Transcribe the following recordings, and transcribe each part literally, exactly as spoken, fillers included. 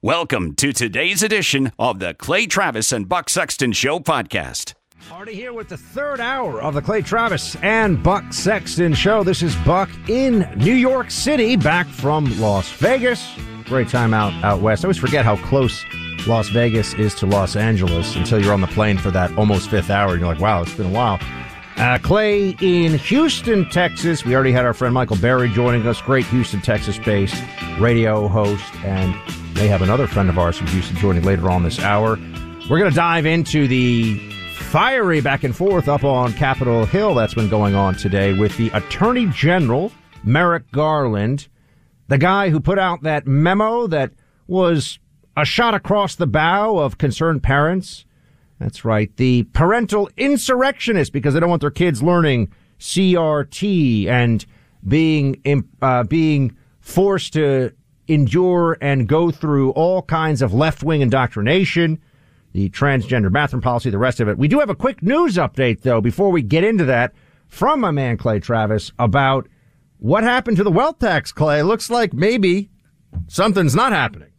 Welcome to today's edition of the Clay Travis and Buck Sexton Show podcast. Already here with the third hour of the Clay Travis and Buck Sexton Show. This is Buck in New York City, back from Las Vegas. Great time out, out west. I always forget how close Las Vegas is to Los Angeles until you're on the plane for that almost fifth hour. And you're like, wow, it's been a while. Uh, Clay in Houston, Texas. We already had our friend Michael Berry joining us. Great Houston, Texas-based radio host. And may have another friend of ours from Houston joining later on this hour. We're going to dive into the fiery back and forth up on Capitol Hill that's been going on today with the Attorney General, Merrick Garland, the guy who put out that memo that was a shot across the bow of concerned parents. That's right, the parental insurrectionists, because they don't want their kids learning C R T and being uh, being forced to endure and go through all kinds of left-wing indoctrination, the transgender bathroom policy, the rest of it. We do have a quick news update, though, before we get into that, from my man Clay Travis about what happened to the wealth tax, Clay. Looks like maybe something's not happening.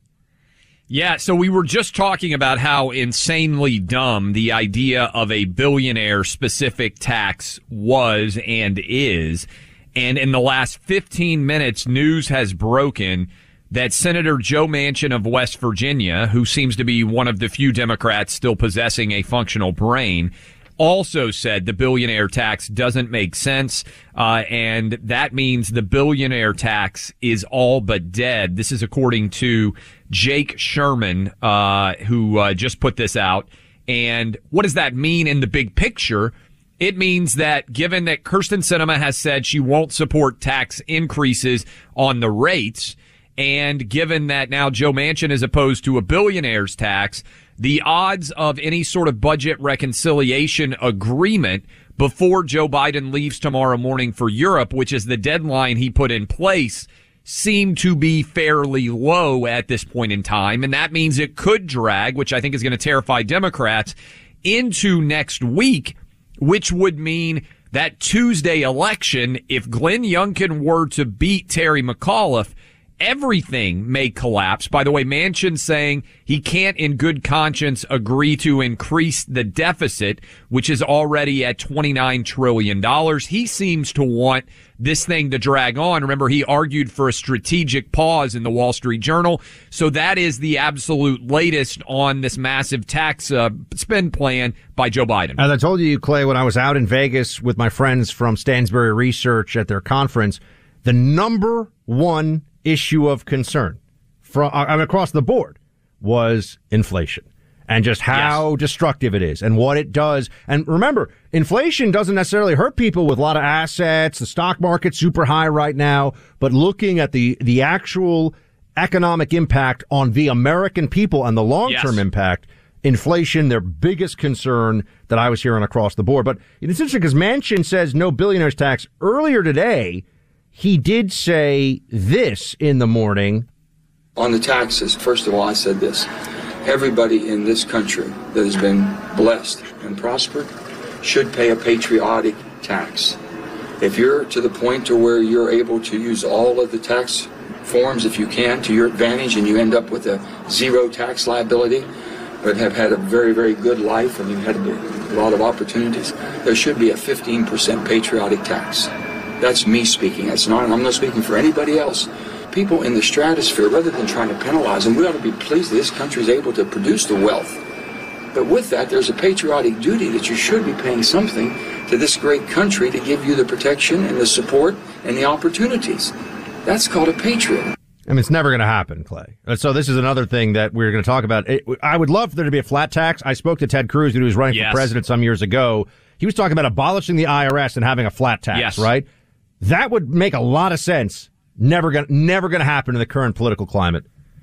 Yeah, so we were just talking about how insanely dumb the idea of a billionaire-specific tax was and is. And in the last fifteen minutes, news has broken that Senator Joe Manchin of West Virginia, who seems to be one of the few Democrats still possessing a functional brain, also said the billionaire tax doesn't make sense, uh, and that means the billionaire tax is all but dead. This is according to Jake Sherman, uh, who uh, just put this out. And what does that mean in the big picture? It means that given that Kyrsten Sinema has said she won't support tax increases on the rates, and given that now Joe Manchin is opposed to a billionaire's tax, the odds of any sort of budget reconciliation agreement before Joe Biden leaves tomorrow morning for Europe, which is the deadline he put in place, seem to be fairly low at this point in time. And that means it could drag, which I think is going to terrify Democrats, into next week, which would mean that Tuesday election, if Glenn Youngkin were to beat Terry McAuliffe, everything may collapse. By the way, Manchin saying he can't in good conscience agree to increase the deficit, which is already at twenty-nine trillion dollars. He seems to want this thing to drag on. Remember, he argued for a strategic pause in the Wall Street Journal. So that is the absolute latest on this massive tax uh, spend plan by Joe Biden. As I told you, Clay, when I was out in Vegas with my friends from Stansberry Research at their conference, the number one issue of concern from I mean, across the board was inflation and just how yes. destructive it is and what it does. And remember, inflation doesn't necessarily hurt people with a lot of assets. The stock market's super high right now, but looking at the, the actual economic impact on the American people and the long-term yes. impact, inflation, their biggest concern that I was hearing across the board. But it's interesting because Manchin says no billionaires tax. Earlier today, he did say this in the morning. On the taxes, first of all, I said this. Everybody in this country that has been blessed and prospered should pay a patriotic tax. If you're to the point to where you're able to use all of the tax forms, if you can, to your advantage, and you end up with a zero tax liability, but have had a very, very good life and you've had a lot of opportunities, there should be a fifteen percent patriotic tax. That's me speaking. That's not, I'm not speaking for anybody else. People in the stratosphere, rather than trying to penalize them, we ought to be pleased that this country is able to produce the wealth. But with that, there's a patriotic duty that you should be paying something to this great country to give you the protection and the support and the opportunities. That's called a patriot. I mean, it's never going to happen, Clay. So this is another thing that we're going to talk about. I would love for there to be a flat tax. I spoke to Ted Cruz, who was running yes. for president some years ago. He was talking about abolishing the I R S and having a flat tax, yes. right? That would make a lot of sense. Never gonna, never gonna happen in the current political climate.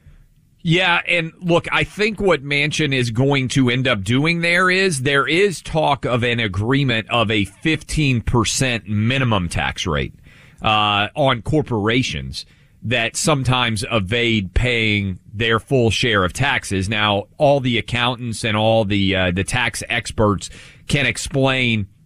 Yeah, and look, I think what Manchin is going to end up doing there is there is talk of an agreement of a fifteen percent minimum tax rate uh, on corporations that sometimes evade paying their full share of taxes. Now, all the accountants and all the uh, the tax experts can explain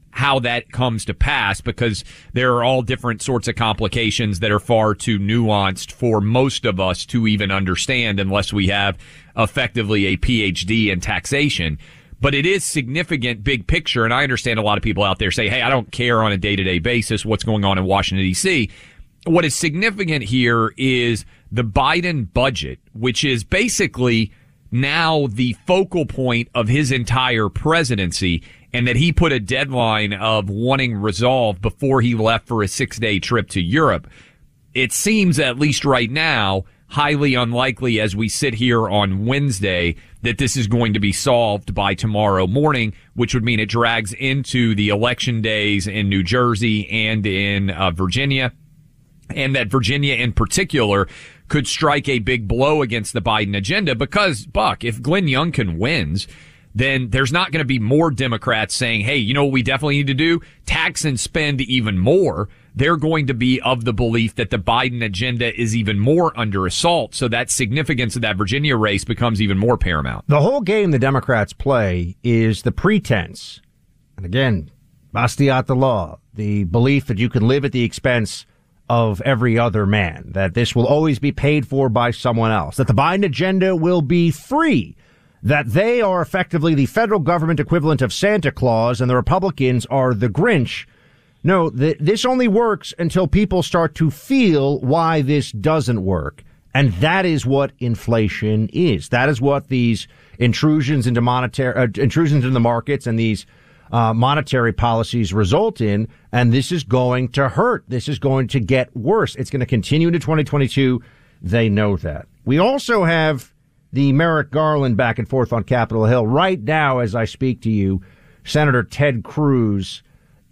how that comes to pass, because there are all different sorts of complications that are far too nuanced for most of us to even understand unless we have effectively a P H D in taxation. But it is significant big picture, and I understand a lot of people out there say, hey, I don't care on a day-to-day basis what's going on in Washington, D C What is significant here is the Biden budget, which is basically now the focal point of his entire presidency, and that he put a deadline of wanting resolved before he left for a six-day trip to Europe. It seems, at least right now, highly unlikely as we sit here on Wednesday that this is going to be solved by tomorrow morning, which would mean it drags into the election days in New Jersey and in uh, Virginia, and that Virginia in particular could strike a big blow against the Biden agenda because, Buck, if Glenn Youngkin wins, then there's not going to be more Democrats saying, hey, you know what we definitely need to do? Tax and spend even more. They're going to be of the belief that the Biden agenda is even more under assault. So that significance of that Virginia race becomes even more paramount. The whole game the Democrats play is the pretense. And again, Bastiat the law, the belief that you can live at the expense of every other man, that this will always be paid for by someone else, that the Biden agenda will be free, that they are effectively the federal government equivalent of Santa Claus and the Republicans are the Grinch. No, th- this only works until people start to feel why this doesn't work. And that is what inflation is. That is what these intrusions into monetary, uh, intrusions into the markets and these uh, monetary policies result in. And this is going to hurt. This is going to get worse. It's going to continue into twenty twenty-two. They know that. We also have the Merrick Garland back and forth on Capitol Hill. Right now, as I speak to you, Senator Ted Cruz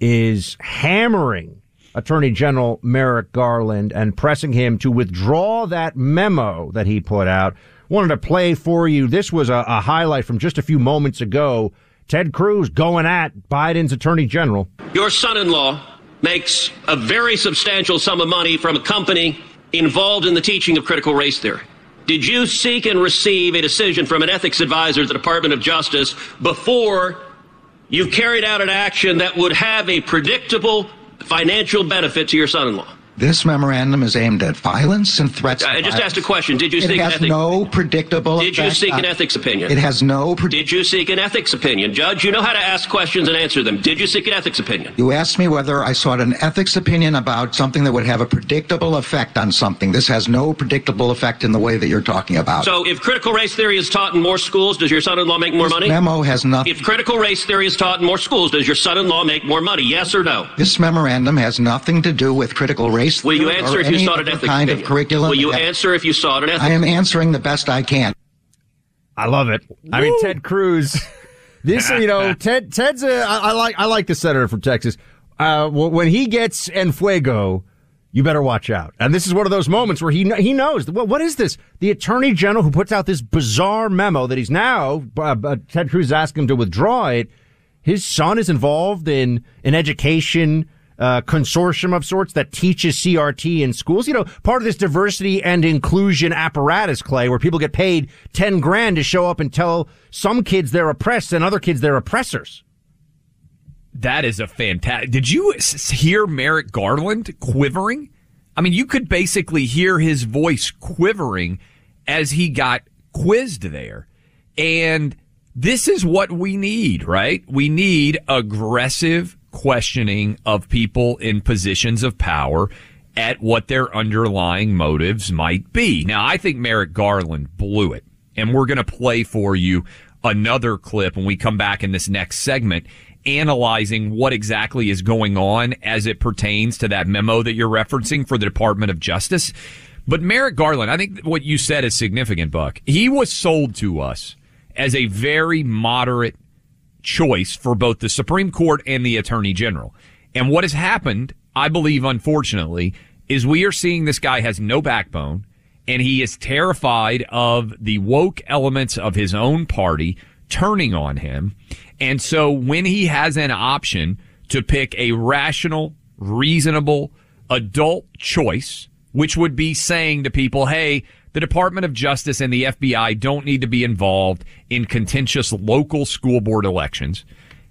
is hammering Attorney General Merrick Garland and pressing him to withdraw that memo that he put out. Wanted to play for you. This was a, a highlight from just a few moments ago. Ted Cruz going at Biden's Attorney General. Your son-in-law makes a very substantial sum of money from a company involved in the teaching of critical race theory. Did you seek and receive a decision from an ethics advisor at the Department of Justice before you carried out an action that would have a predictable financial benefit to your son-in-law? This memorandum is aimed at violence and threats. I just asked a question. Did you it seek an has ethics? no predictable. Did you effect seek on, an ethics opinion? It has no. Pre- Did you seek an ethics opinion, Judge? You know how to ask questions and answer them. Did you seek an ethics opinion? You asked me whether I sought an ethics opinion about something that would have a predictable effect on something. This has no predictable effect in the way that you're talking about. So, if critical race theory is taught in more schools, does your son-in-law make more this money? Memo has nothing. If critical race theory is taught in more schools, does your son-in-law make more money? Yes or no? This memorandum has nothing to do with critical race Will theory. you answer if you sought an ethics kind opinion? Of curriculum. Will you answer if you sought an ethics? I am answering the best I can. I love it. I mean, Ted Cruz. This, you know, Ted. Ted's a. I, I like. I like the senator from Texas. Uh, when he gets en fuego, you better watch out. And this is one of those moments where he he knows. What, what is this? The attorney general who puts out this bizarre memo that he's now. Uh, uh, Ted Cruz is asking him to withdraw it. His son is involved in an education uh, consortium of sorts that teaches C R T in schools. You know, part of this diversity and inclusion apparatus, Clay, where people get paid ten grand to show up and tell some kids they're oppressed and other kids they're oppressors. That is a fantastic. Did you s- hear Merrick Garland quivering? I mean, you could basically hear his voice quivering as he got quizzed there. And this is what we need, right? We need aggressive questioning of people in positions of power at what their underlying motives might be. Now, I think Merrick Garland blew it, and we're going to play for you another clip when we come back in this next segment, analyzing what exactly is going on as it pertains to that memo that you're referencing for the Department of Justice. But Merrick Garland, I think what you said is significant, Buck. He was sold to us as a very moderate choice for both the Supreme Court and the Attorney General. And what has happened, I believe, unfortunately, is we are seeing this guy has no backbone, and he is terrified of the woke elements of his own party turning on him. And so when he has an option to pick a rational, reasonable, adult choice, which would be saying to people, hey, the Department of Justice and the F B I don't need to be involved in contentious local school board elections.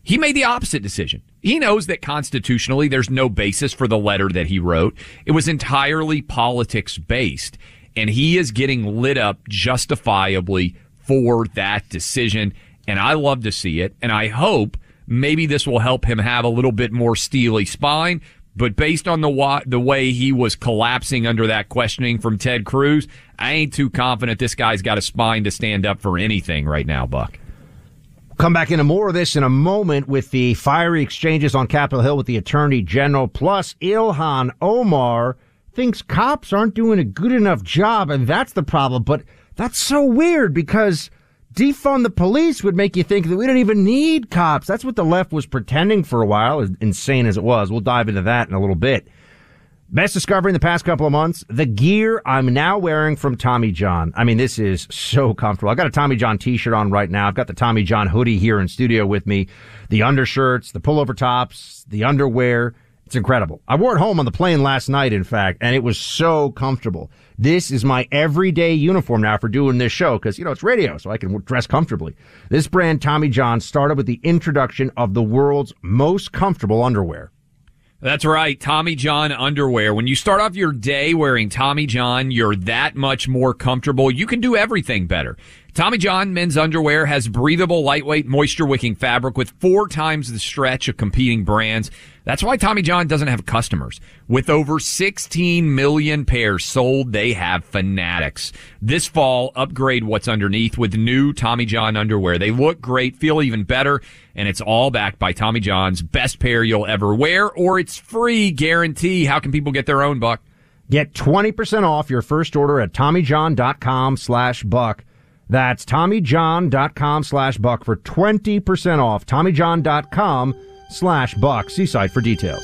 He made the opposite decision. He knows that constitutionally there's no basis for the letter that he wrote. It was entirely politics based, and he is getting lit up justifiably for that decision. And I love to see it, and I hope maybe this will help him have a little bit more steely spine. But based on the wa- the way he was collapsing under that questioning from Ted Cruz, I ain't too confident this guy's got a spine to stand up for anything right now, Buck. Come back into more of this in a moment with the fiery exchanges on Capitol Hill with the Attorney General. Plus, Ilhan Omar thinks cops aren't doing a good enough job, and that's the problem. But that's so weird because defund the police would make you think that we don't even need cops. That's what the left was pretending for a while, as insane as it was. We'll dive into that in a little bit. Best discovery in the past couple of months, the gear I'm now wearing from Tommy John. I mean, this is so comfortable. I've got a Tommy John t-shirt on right now. I've got the Tommy John hoodie here in studio with me, the undershirts, the pullover tops, the underwear. It's incredible. I wore it home on the plane last night, in fact, and it was so comfortable. This is my everyday uniform now for doing this show because, you know, it's radio, so I can dress comfortably. This brand, Tommy John, started with the introduction of the world's most comfortable underwear. That's right, Tommy John underwear. When you start off your day wearing Tommy John, you're that much more comfortable. You can do everything better. Tommy John men's underwear has breathable, lightweight, moisture-wicking fabric with four times the stretch of competing brands. That's why Tommy John doesn't have customers. With over sixteen million pairs sold, they have fanatics. This fall, upgrade what's underneath with new Tommy John underwear. They look great, feel even better, and it's all backed by Tommy John's best pair you'll ever wear, or it's free guarantee. How can people get their own, Buck? Get twenty percent off your first order at TommyJohn.com slash Buck. That's TommyJohn.com slash Buck for twenty percent off. TommyJohn.com slash Buck. See site for details.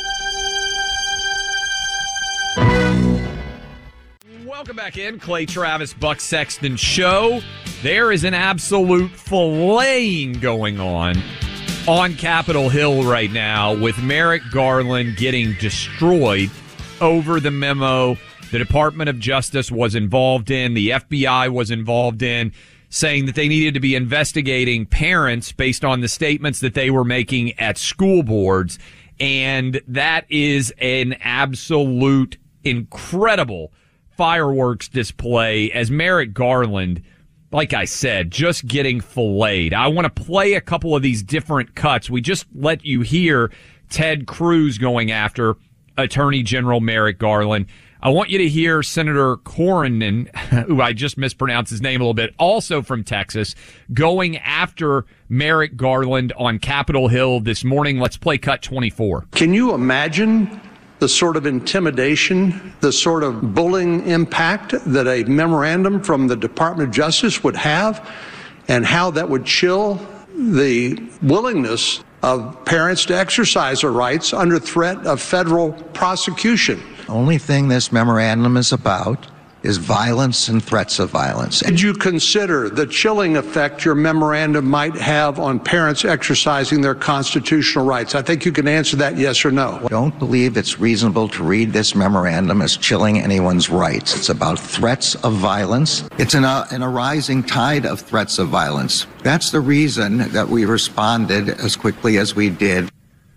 Welcome back in, Clay Travis, Buck Sexton Show. There is an absolute filleting going on on Capitol Hill right now with Merrick Garland getting destroyed over the memo the Department of Justice was involved in, the F B I was involved in, saying that they needed to be investigating parents based on the statements that they were making at school boards. And that is an absolute incredible fireworks display as Merrick Garland, like I said, just getting filleted. I want to play a couple of these different cuts. We just let you hear Ted Cruz going after Attorney General Merrick Garland. I want you to hear Senator Cornyn, who I just mispronounced his name a little bit, also from Texas, going after Merrick Garland on Capitol Hill this morning. Let's play cut twenty-four. Can you imagine the sort of intimidation, the sort of bullying impact that a memorandum from the Department of Justice would have, and how that would chill the willingness of parents to exercise their rights under threat of federal prosecution? Only thing this memorandum is about is violence and threats of violence. Did you consider the chilling effect your memorandum might have on parents exercising their constitutional rights? I think you can answer that yes or no. I don't believe it's reasonable to read this memorandum as chilling anyone's rights. It's about threats of violence. It's in a, in a rising tide of threats of violence. That's the reason that we responded as quickly as we did.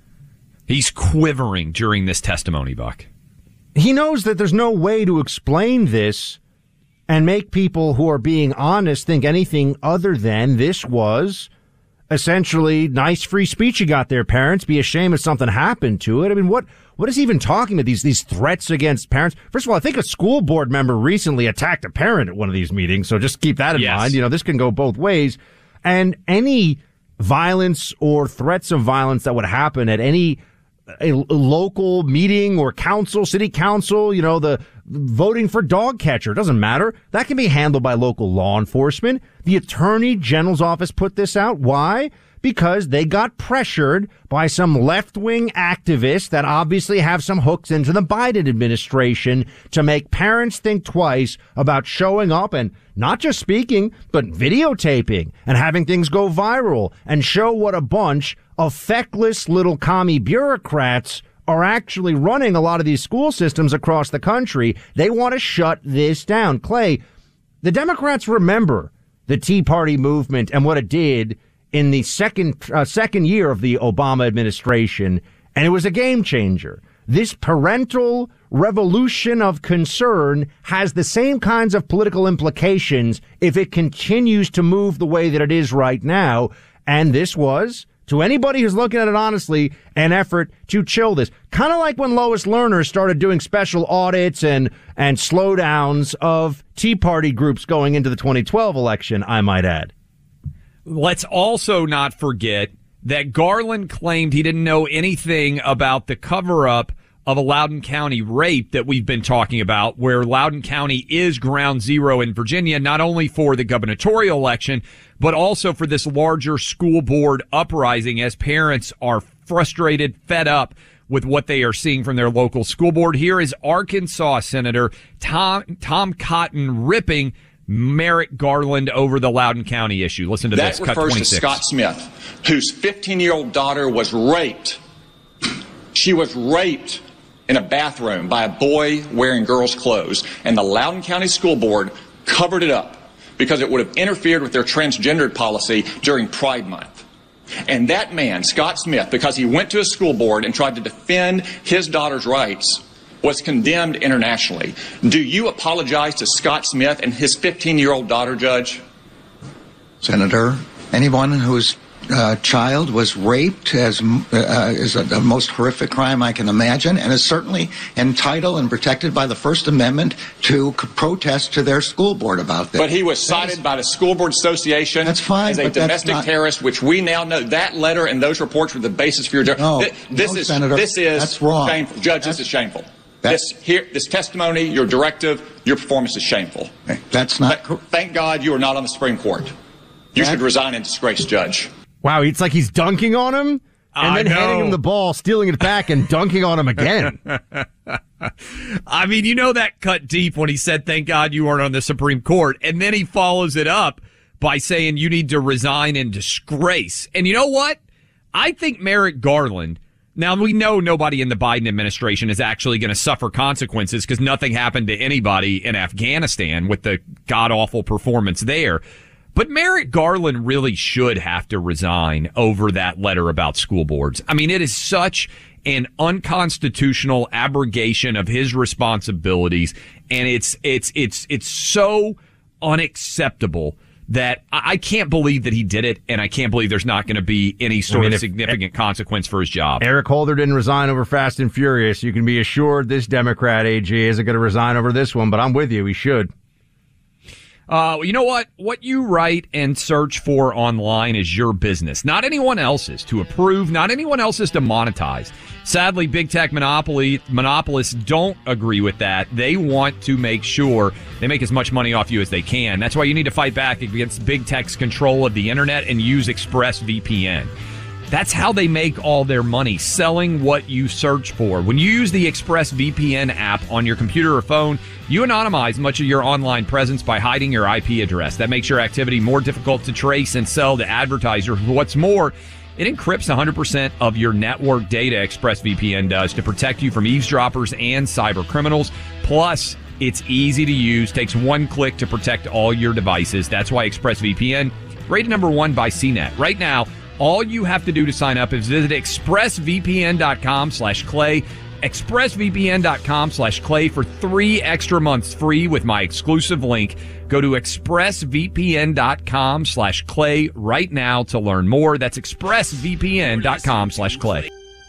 He's quivering during this testimony, Buck. He knows that there's no way to explain this and make people who are being honest think anything other than this was essentially nice free speech you got there, parents. Be ashamed if something happened to it. I mean, what what is he even talking about, these these threats against parents? First of all, I think a school board member recently attacked a parent at one of these meetings, so just keep that in yes. mind. You know, this can go both ways. And any violence or threats of violence that would happen at any a local meeting or council, city council, you know, the voting for dog catcher, doesn't matter. That can be handled by local law enforcement. The Attorney General's office put this out. Why? Because they got pressured by some left-wing activists that obviously have some hooks into the Biden administration to make parents think twice about showing up and not just speaking, but videotaping and having things go viral and show what a bunch of feckless little commie bureaucrats are actually running a lot of these school systems across the country. They want to shut this down. Clay, the Democrats remember the Tea Party movement and what it did in the second uh, second year of the Obama administration, and it was a game changer. This parental revolution of concern has the same kinds of political implications if it continues to move the way that it is right now. And this was, to anybody who's looking at it honestly, an effort to chill this. Kind of like when Lois Lerner started doing special audits and, and slowdowns of Tea Party groups going into the twenty twelve election, I might add. Let's also not forget that Garland claimed he didn't know anything about the cover-up of a Loudoun County rape that we've been talking about, where Loudoun County is ground zero in Virginia, not only for the gubernatorial election, but also for this larger school board uprising as parents are frustrated, fed up with what they are seeing from their local school board. Here is Arkansas Senator Tom, Tom Cotton ripping Merrick Garland over the Loudoun County issue. Listen to that this. That Cut refers twenty-six. to Scott Smith, whose fifteen-year-old daughter was raped. She was raped in a bathroom by a boy wearing girls' clothes, and the Loudoun County School Board covered it up because it would have interfered with their transgendered policy during Pride Month. And that man, Scott Smith, because he went to a school board and tried to defend his daughter's rights, was condemned internationally. Do you apologize to Scott Smith and his fifteen-year-old daughter, Judge? Senator, anyone whose uh, child was raped as, uh, is a, the most horrific crime I can imagine, and is certainly entitled and protected by the First Amendment to c- protest to their school board about that. But he was cited is, by the School Board Association that's fine, as a but domestic not, terrorist, which we now know that letter and those reports were the basis for your judgment. No, this, this no, is Senator, this is that's wrong. Shameful. Judge, that's, this is shameful. This here, this testimony, your directive, your performance is shameful. That's not. Th- thank God you are not on the Supreme Court. You that, should resign in disgrace, Judge. Wow, it's like he's dunking on him and I then know. handing him the ball, stealing it back, and dunking on him again. I mean, you know that cut deep when he said, thank God you aren't on the Supreme Court. And then he follows it up by saying you need to resign in disgrace. And you know what? I think Merrick Garland, now we know nobody in the Biden administration is actually going to suffer consequences because nothing happened to anybody in Afghanistan with the god-awful performance there. But Merrick Garland really should have to resign over that letter about school boards. I mean, it is such an unconstitutional abrogation of his responsibilities, and it's it's it's it's so unacceptable that I can't believe that he did it, and I can't believe there's not going to be any sort I mean, of significant if, consequence for his job. Eric Holder didn't resign over Fast and Furious. You can be assured this Democrat A G isn't going to resign over this one, but I'm with you. He should. Uh, you know what? What you write and search for online is your business, not anyone else's to approve, not anyone else's to monetize. Sadly, big tech monopoly monopolists don't agree with that. They want to make sure they make as much money off you as they can. That's why you need to fight back against big tech's control of the internet and use ExpressVPN. That's how they make all their money, selling what you search for. When you use the ExpressVPN app on your computer or phone, you anonymize much of your online presence by hiding your I P address. That makes your activity more difficult to trace and sell to advertisers. What's more, it encrypts one hundred percent of your network data, ExpressVPN does, to protect you from eavesdroppers and cyber criminals. Plus, it's easy to use, takes one click to protect all your devices. That's why ExpressVPN rated number one by C net. Right now, all you have to do to sign up is visit expressvpn.com slash clay, expressvpn.com slash clay for three extra months free with my exclusive link. Go to expressvpn.com slash clay right now to learn more. That's expressvpn.com slash clay.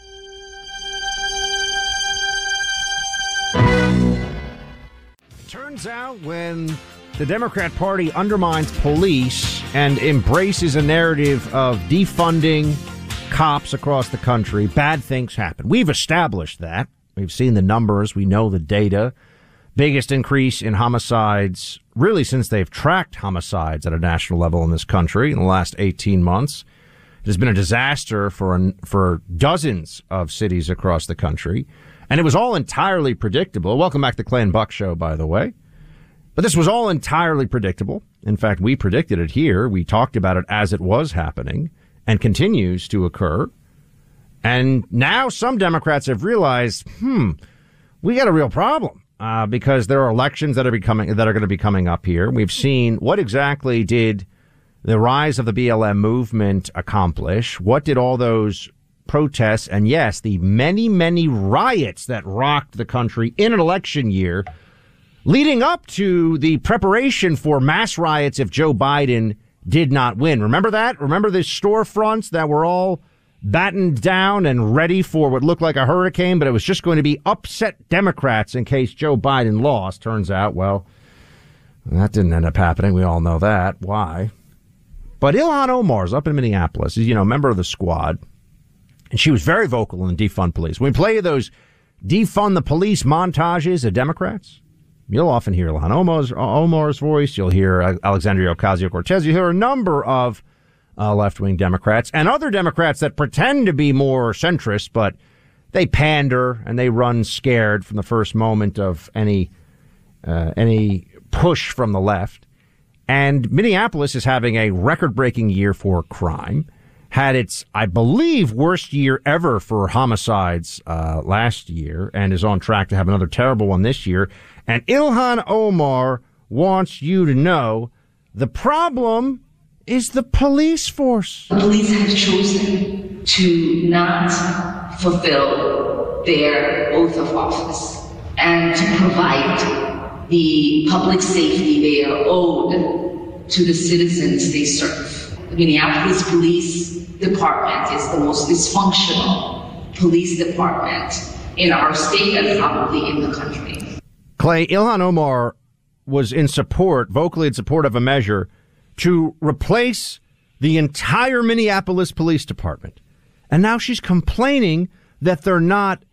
Turns out when the Democrat Party undermines police and embraces a narrative of defunding cops across the country, bad things happen. We've established that. We've seen the numbers. We know the data. Biggest increase in homicides really since they've tracked homicides at a national level in this country in the last eighteen months. It has been a disaster for an, for dozens of cities across the country. And it was all entirely predictable. Welcome back to the Clay and Buck Show, by the way. But this was all entirely predictable. In fact, we predicted it here. We talked about it as it was happening and continues to occur. And now some Democrats have realized, hmm, we got a real problem uh, because there are elections that are becoming that are going to be coming up here. We've seen what exactly did the rise of the B L M movement accomplish? What did all those protests and, yes, the many, many riots that rocked the country in an election year leading up to the preparation for mass riots if Joe Biden did not win? Remember that? Remember the storefronts that were all battened down and ready for what looked like a hurricane, but it was just going to be upset Democrats in case Joe Biden lost? Turns out, well, that didn't end up happening. We all know that. Why? But Ilhan Omar's up in Minneapolis. She's, you know, member of the squad. And she was very vocal in defund police. When we play those defund the police montages of Democrats, you'll often hear Ilhan Omar's, Omar's voice. You'll hear Alexandria Ocasio-Cortez. You hear a number of uh, left-wing Democrats and other Democrats that pretend to be more centrist, but they pander and they run scared from the first moment of any uh, any push from the left. And Minneapolis is having a record-breaking year for crime. Had its, I believe, worst year ever for homicides uh, last year, and is on track to have another terrible one this year. And Ilhan Omar wants you to know the problem is the police force. The police have chosen to not fulfill their oath of office and to provide the public safety they are owed to the citizens they serve. The Minneapolis Police Department is the most dysfunctional police department in our state and probably in the country. Clay, Ilhan Omar was in support, vocally in support of a measure to replace the entire Minneapolis Police Department. And now she's complaining that they're not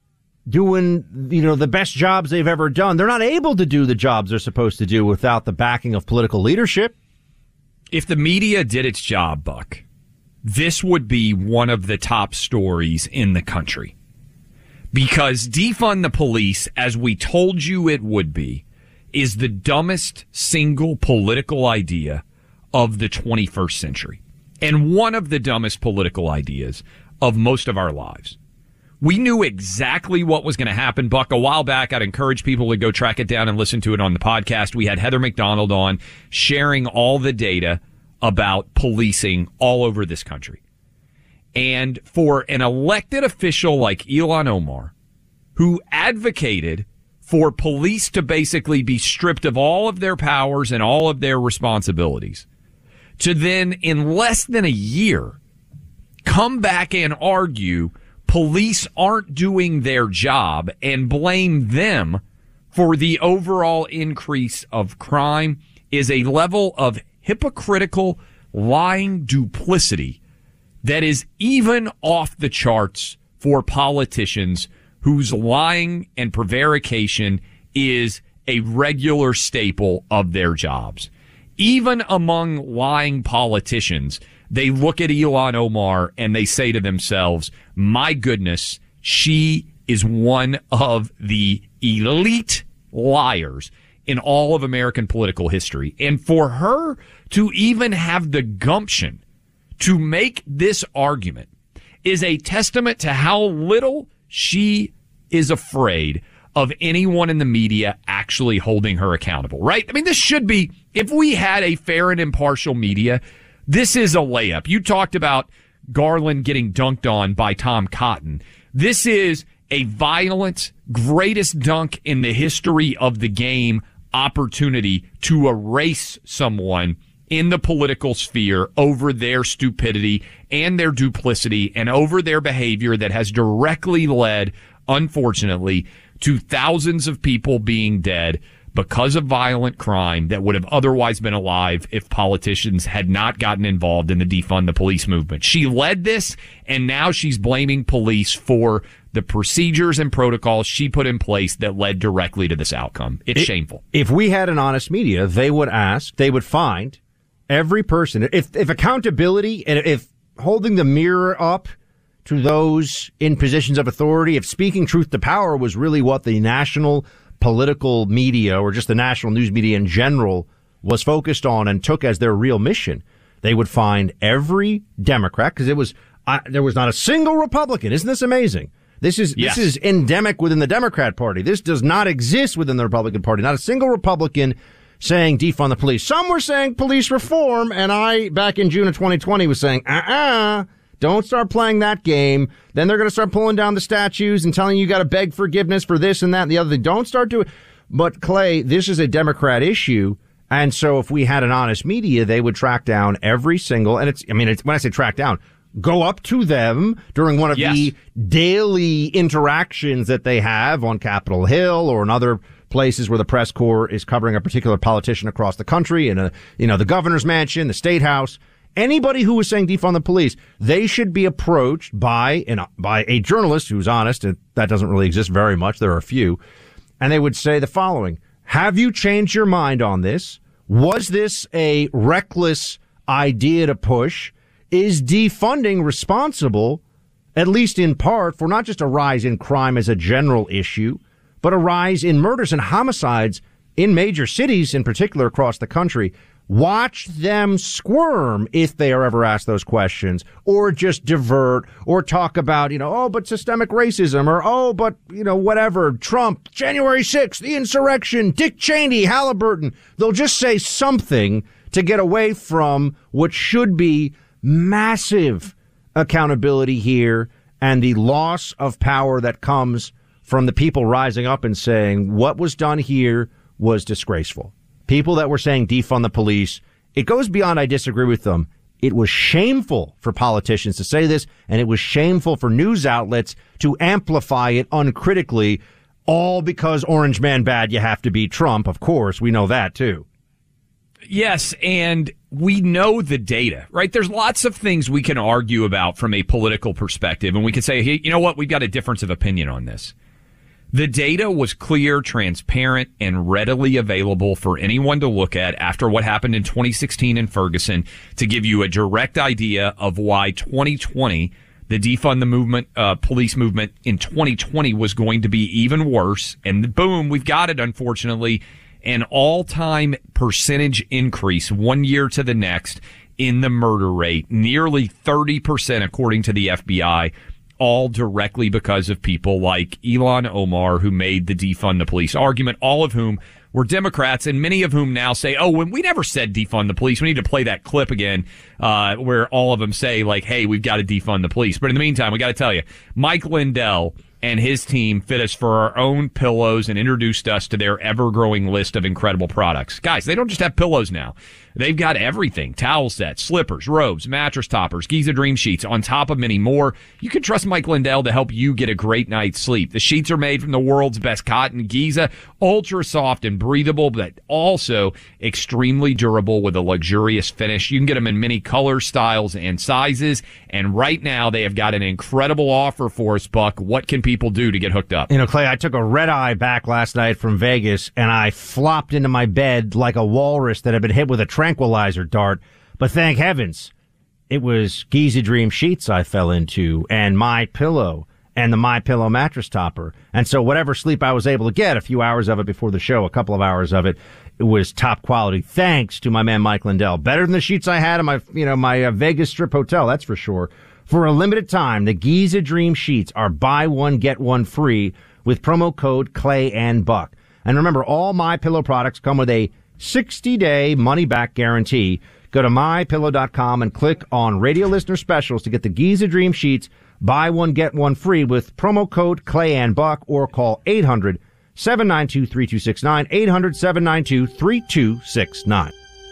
doing, you know, the best jobs they've ever done. They're not able to do the jobs they're supposed to do without the backing of political leadership. If the media did its job, Buck, this would be one of the top stories in the country. Because defund the police, as we told you it would be, is the dumbest single political idea of the twenty-first century. And one of the dumbest political ideas of most of our lives. We knew exactly what was going to happen, Buck. A while back, I'd encourage people to go track it down and listen to it on the podcast. We had Heather McDonald on sharing all the data about policing all over this country. And for an elected official like Ilhan Omar, who advocated for police to basically be stripped of all of their powers and all of their responsibilities, to then, in less than a year, come back and argue police aren't doing their job and blame them for the overall increase of crime is a level of hypocritical, lying duplicity that is even off the charts for politicians whose lying and prevarication is a regular staple of their jobs. Even among lying politicians, they look at Ilhan Omar and they say to themselves, my goodness, she is one of the elite liars in all of American political history. And for her to even have the gumption to make this argument is a testament to how little she is afraid of anyone in the media actually holding her accountable, right? I mean, this should be, if we had a fair and impartial media, this is a layup. You talked about Garland getting dunked on by Tom Cotton. This is a violent, greatest dunk in the history of the game opportunity to erase someone in the political sphere over their stupidity and their duplicity and over their behavior that has directly led, unfortunately, to thousands of people being dead because of violent crime that would have otherwise been alive if politicians had not gotten involved in the defund the police movement. She led this, and now she's blaming police for the procedures and protocols she put in place that led directly to this outcome. It's it, shameful. If we had an honest media, they would ask, they would find every person, if, if accountability and if holding the mirror up to those in positions of authority, if speaking truth to power was really what the national political media or just the national news media in general was focused on and took as their real mission, they would find every Democrat, because it was uh, there was not a single Republican. Isn't this amazing? This is yes. This is endemic within the Democrat Party. This does not exist within the Republican Party. Not a single Republican saying defund the police. Some were saying police reform, and I, back in June of twenty twenty, was saying, uh-uh, don't start playing that game. Then they're going to start pulling down the statues and telling you you got to beg forgiveness for this and that and the other thing. Don't start doing it. But, Clay, this is a Democrat issue, and so if we had an honest media, they would track down every single, and it's, I mean, it's, when I say track down, go up to them during one of yes. the daily interactions that they have on Capitol Hill or in other places where the press corps is covering a particular politician across the country, in a, you know, the governor's mansion, the state house. Anybody who was saying defund the police, they should be approached by an, by a journalist who's honest, and that doesn't really exist very much. There are a few. And they would say the following: have you changed your mind on this? Was this a reckless idea to push? Is defunding responsible, at least in part, for not just a rise in crime as a general issue, but a rise in murders and homicides in major cities, in particular across the country? Watch them squirm if they are ever asked those questions, or just divert, or talk about, you know, oh, but systemic racism, or oh, but, you know, whatever, Trump, January sixth, the insurrection, Dick Cheney, Halliburton. They'll just say something to get away from what should be massive accountability here and the loss of power that comes from the people rising up and saying what was done here was disgraceful. People that were saying defund the police, it goes beyond I disagree with them. It was shameful for politicians to say this, and it was shameful for news outlets to amplify it uncritically, all because Orange Man bad, you have to beat Trump. Of course, we know that too. Yes, and we know the data, right? There's lots of things we can argue about from a political perspective, and we can say, hey, you know what? We've got a difference of opinion on this. The data was clear, transparent, and readily available for anyone to look at after what happened in twenty sixteen in Ferguson to give you a direct idea of why twenty twenty, the defund the movement, uh, police movement in twenty twenty was going to be even worse. And boom, we've got it, unfortunately, an all-time percentage increase one year to the next in the murder rate, nearly thirty percent according to the F B I. All directly because of people like Ilhan Omar, who made the defund the police argument, all of whom were Democrats, and many of whom now say, oh, when we never said defund the police. We need to play that clip again, uh, where all of them say, like, hey, we've got to defund the police. But in the meantime, we got to tell you, Mike Lindell and his team fit us for our own pillows and introduced us to their ever-growing list of incredible products. Guys, they don't just have pillows now. They've got everything: towel sets, slippers, robes, mattress toppers, Giza Dream Sheets, on top of many more. You can trust Mike Lindell to help you get a great night's sleep. The sheets are made from the world's best cotton, Giza, ultra soft and breathable, but also extremely durable with a luxurious finish. You can get them in many colors, styles, and sizes. And right now, they have got an incredible offer for us, Buck. What can people do to get hooked up? You know, Clay, I took a red eye back last night from Vegas, and I flopped into my bed like a walrus that had been hit with a tranquilizer dart. But thank heavens, it was Giza Dream Sheets I fell into, and My Pillow, and the My Pillow mattress topper. And so whatever sleep I was able to get, a few hours of it before the show, a couple of hours of it, it was top quality, thanks to my man Mike Lindell. Better than the sheets I had in my, you know, my uh, Vegas Strip hotel, that's for sure. For a limited time, the Giza Dream Sheets are buy one, get one free with promo code Clay and Buck. And remember, all My Pillow products come with a sixty-day money-back guarantee. Go to my pillow dot com and click on radio listener specials to get the Giza Dream Sheets. Buy one, get one free with promo code Clay and Buck, or call eight hundred, seven nine two, three two six nine, eight hundred, seven nine two, three two six nine.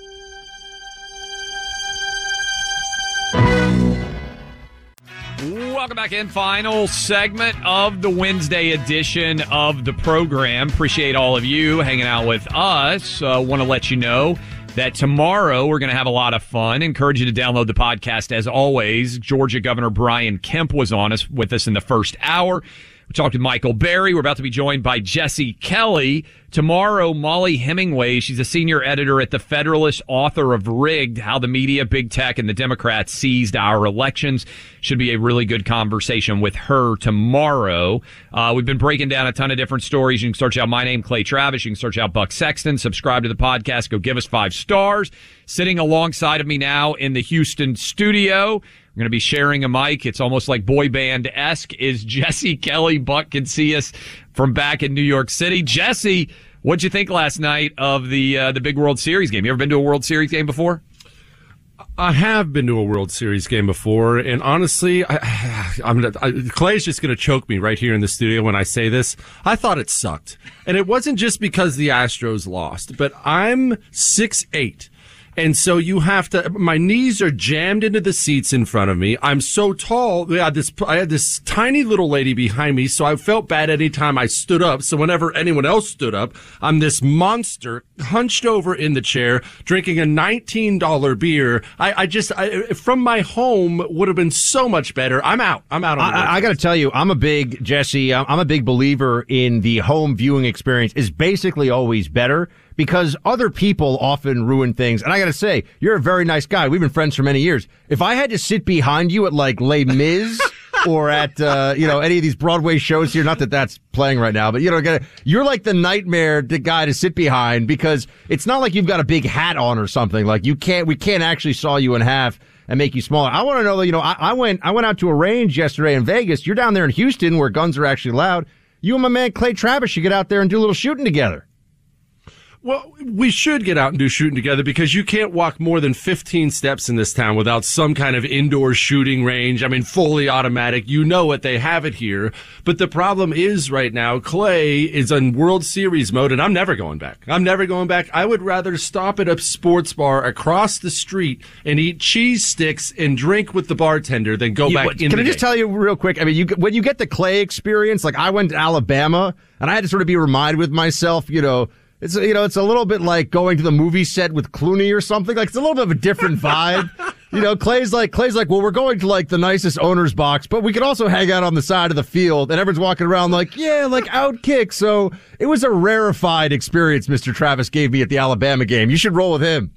Welcome back in. Final segment of the Wednesday edition of the program. Appreciate all of you hanging out with us. Uh, want to let you know that tomorrow we're going to have a lot of fun. Encourage you to download the podcast. As always, Georgia Governor Brian Kemp was on us with us in the first hour. We talked with Michael Berry. We're about to be joined by Jesse Kelly. Tomorrow, Molly Hemingway, she's a senior editor at The Federalist, author of Rigged, How the Media, Big Tech, and the Democrats Seized Our Elections. Should be a really good conversation with her tomorrow. Uh, we've been breaking down a ton of different stories. You can search out my name, Clay Travis. You can search out Buck Sexton. Subscribe to the podcast. Go give us five stars. Sitting alongside of me now in the Houston studio, we're going to be sharing a mic. It's almost like boy band-esque. Is Jesse Kelly. Buck can see us from back in New York City. Jesse, What'd you think last night of the uh, the big World Series game? You ever been to a World Series game before? I have been to a World Series game before, and honestly, I, I'm I, Clay's just going to choke me right here in the studio when I say this. I thought it sucked, and it wasn't just because the Astros lost, but I'm six eight. And so you have to, my knees are jammed into the seats in front of me. I'm so tall. I had this, I had this tiny little lady behind me, so I felt bad anytime I stood up. So whenever anyone else stood up, I'm this monster hunched over in the chair, drinking a nineteen dollars beer. I, I just, I, from my home would have been so much better. I'm out. I'm out on the I, I got to tell you, I'm a big, Jesse, I'm a big believer in the home viewing experience is basically always better. Because other people often ruin things. And I got to say, you're a very nice guy. We've been friends for many years. If I had to sit behind you at like Les Mis or at, uh, you know, any of these Broadway shows here, not that that's playing right now, but you know, you're like the nightmare the guy to sit behind because it's not like you've got a big hat on or something. Like you can't, we can't actually saw you in half and make you smaller. I want to know, you know, I, I went, I went out to a range yesterday in Vegas. You're down there in Houston where guns are actually loud. You and my man Clay Travis should get out there and do a little shooting together. Well, we should get out and do shooting together because you can't walk more than fifteen steps in this town without some kind of indoor shooting range. I mean, fully automatic. You know what they have it here. But the problem is right now, Clay is in World Series mode, and I'm never going back. I'm never going back. I would rather stop at a sports bar across the street and eat cheese sticks and drink with the bartender than go You, back what, in Can the I just game. tell you real quick? I mean, you, when you get the Clay experience, like I went to Alabama, and I had to sort of be reminded with myself, you know, It's, you know, it's a little bit like going to the movie set with Clooney or something. Like, it's a little bit of a different vibe. You know, Clay's like, Clay's like, well, we're going to like the nicest owner's box, but we could also hang out on the side of the field. And everyone's walking around like, yeah, like out kick. So it was a rarefied experience Mister Travis gave me at the Alabama game. You should roll with him.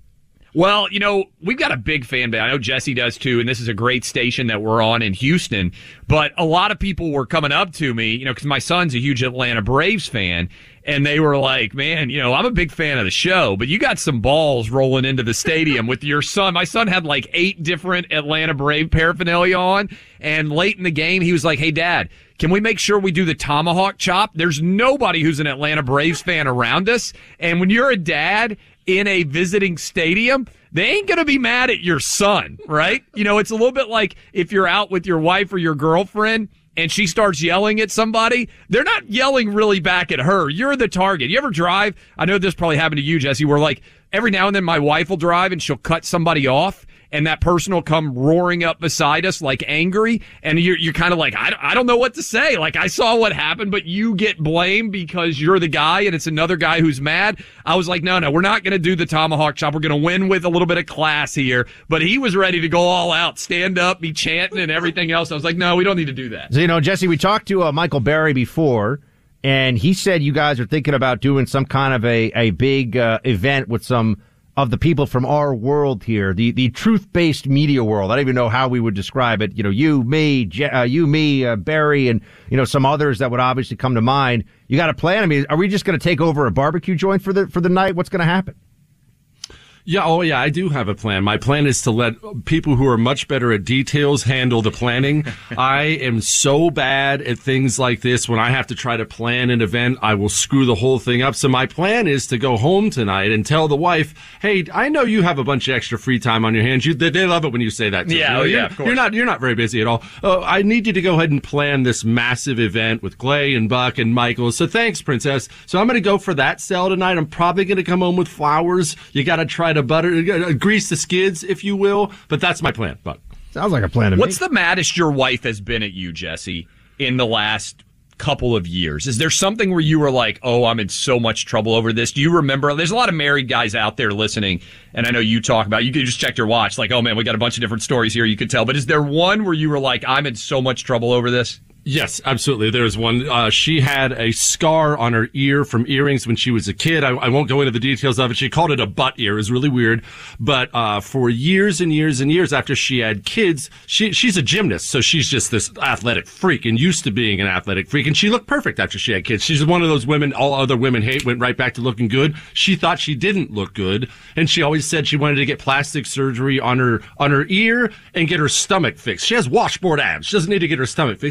Well, you know, we've got a big fan base. I know Jesse does too, and this is a great station that we're on in Houston. But a lot of people were coming up to me, you know, because my son's a huge Atlanta Braves fan, and they were like, man, you know, I'm a big fan of the show, but you got some balls rolling into the stadium with your son. My son had like eight different Atlanta Brave paraphernalia on, and late in the game, he was like, hey, Dad, can we make sure we do the tomahawk chop? There's nobody who's an Atlanta Braves fan around us, and when you're a dad in a visiting stadium, they ain't going to be mad at your son, right? You know, it's a little bit like if you're out with your wife or your girlfriend and she starts yelling at somebody, they're not yelling really back at her. You're the target. You ever drive? I know this probably happened to you, Jesse, where like every now and then my wife will drive and she'll cut somebody off, and that person will come roaring up beside us like angry, and you're, you're kind of like, I, I don't know what to say. Like, I saw what happened, but you get blamed because you're the guy and it's another guy who's mad. I was like, no, no, we're not going to do the tomahawk chop. We're going to win with a little bit of class here. But he was ready to go all out, stand up, be chanting and everything else. I was like, no, we don't need to do that. So, you know, Jesse, we talked to uh, Michael Berry before, and he said you guys are thinking about doing some kind of a, a big uh, event with some of the people from our world here, the, the truth-based media world. I don't even know how we would describe it. You know, you, me, Je- uh, you, me, uh, Barry, and, you know, some others that would obviously come to mind. You got a plan? I mean, are we just going to take over a barbecue joint for the for the night? What's going to happen? Yeah, oh yeah, I do have a plan. My plan is to let people who are much better at details handle the planning. I am so bad at things like this. When I have to try to plan an event, I will screw the whole thing up. So my plan is to go home tonight and tell the wife, hey, I know you have a bunch of extra free time on your hands. You, they, they love it when you say that to yeah, them. Oh, you're, yeah, of course. You're not, you're not very busy at all. Uh, I need you to go ahead and plan this massive event with Clay and Buck and Michael. So thanks, Princess. So I'm going to go for that sale tonight. I'm probably going to come home with flowers. You got to try to butter, grease the skids, if you will. But that's my plan, Buck. Sounds like a plan to me. What's the maddest your wife has been at you, Jesse, in the last couple of years? Is there something where you were like, oh, I'm in so much trouble over this? Do you remember? There's a lot of married guys out there listening, and I know you talk about, you could just check your watch, like, oh man, we got a bunch of different stories here you could tell. But is there one where you were like, I'm in so much trouble over this? Yes, absolutely. There's one. Uh, she had a scar on her ear from earrings when she was a kid. I, I won't go into the details of it. She called it a butt ear. It was really weird. But uh, for years and years and years after she had kids, she she's a gymnast, so she's just this athletic freak and used to being an athletic freak. And she looked perfect after she had kids. She's one of those women all other women hate, went right back to looking good. She thought she didn't look good, and she always said she wanted to get plastic surgery on her on her ear and get her stomach fixed. She has washboard abs. She doesn't need to get her stomach fixed. But you know,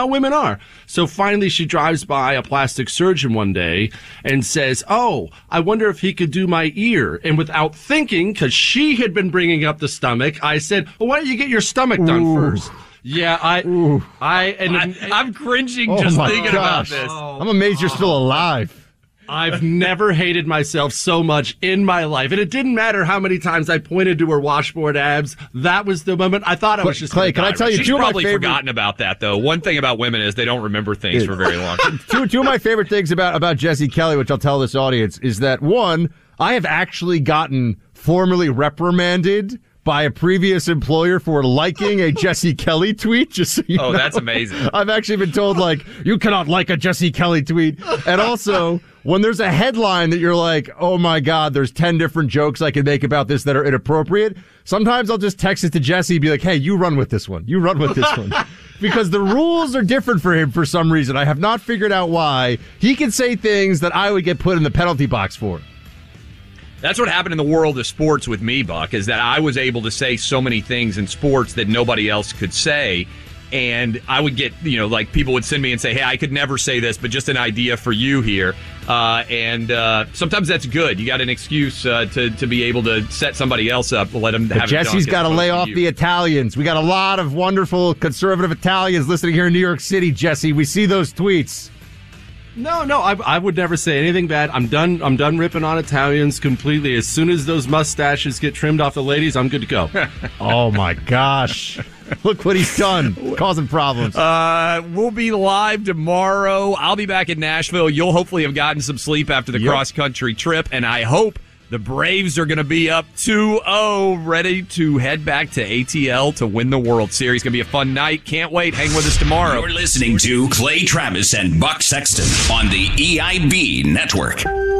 women are. So finally she drives by a plastic surgeon one day and says, oh, I wonder if he could do my ear. And without thinking, because she had been bringing up the stomach, I said, well, why don't you get your stomach done Ooh. first? Yeah, I, Ooh. I, and I, I'm cringing oh just my thinking gosh. about this. I'm amazed you're still alive. I've never hated myself so much in my life. And it didn't matter how many times I pointed to her washboard abs. That was the moment I thought I was just Clay, can I tell you, She's two of my probably favorite... forgotten about that, though. One thing about women is they don't remember things for very long. two, two of my favorite things about, about Jesse Kelly, which I'll tell this audience, is that, one, I have actually gotten formally reprimanded by a previous employer for liking a Jesse Kelly tweet, just so you Oh, know. that's amazing. I've actually been told, like, you cannot like a Jesse Kelly tweet. And also, when there's a headline that you're like, oh my God, there's ten different jokes I can make about this that are inappropriate, sometimes I'll just text it to Jesse and be like, hey, you run with this one. You run with this one. Because the rules are different for him for some reason. I have not figured out why. He can say things that I would get put in the penalty box for. That's what happened in the world of sports with me, Buck, is that I was able to say so many things in sports that nobody else could say. And I would get, you know, like people would send me and say, hey, I could never say this, but just an idea for you here. Uh, and uh, sometimes that's good. You got an excuse uh, to, to be able to set somebody else up, let them have but Jesse's got to lay off the Italians. We got a lot of wonderful conservative Italians listening here in New York City, Jesse. We see those tweets. No, no, I, I would never say anything bad. I'm done. I'm done ripping on Italians completely. As soon as those mustaches get trimmed off the ladies, I'm good to go. Oh my gosh! Look what he's done, causing problems. Uh, we'll be live tomorrow. I'll be back in Nashville. You'll hopefully have gotten some sleep after the Yep. cross country trip, and I hope the Braves are going to be up two oh, ready to head back to A T L to win the World Series. Going to be a fun night. Can't wait. Hang with us tomorrow. You're listening to Clay Travis and Buck Sexton on the E I B Network.